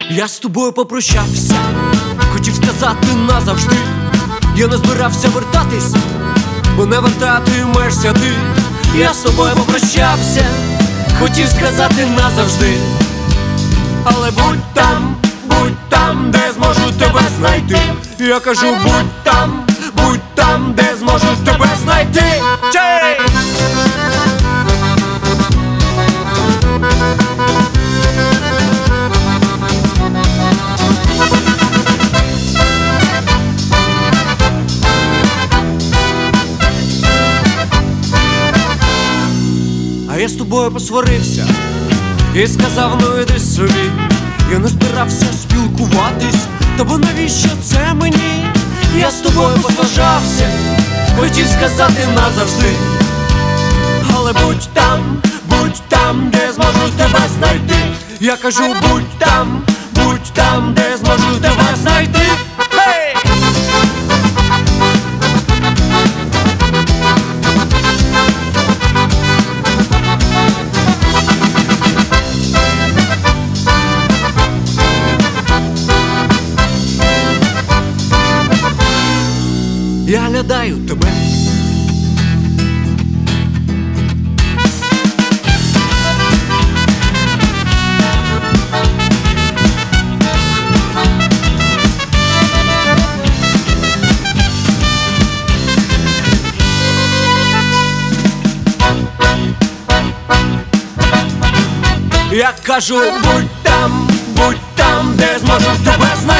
Я з тобою попрощався, хотів сказати назавжди. Я не збирався вертатись, бо не вертатимешся ти. Я з тобою попрощався, хотів сказати назавжди. Але будь там, де зможу тебе знайти. Я кажу, будь там, де зможу тебе знайти. Чей! А я з тобою посварився і сказав, ну іди собі. Я не збирався спілкуватись, та бо навіщо це мені? Я з тобою посважався, хотів сказати назавжди. Але будь там, де зможу тебе знайти. Я кажу, будь там, де зможу тебе знайти. Hey! Я глядаю тебе. Я кажу, будь там, де зможу тебе знайти.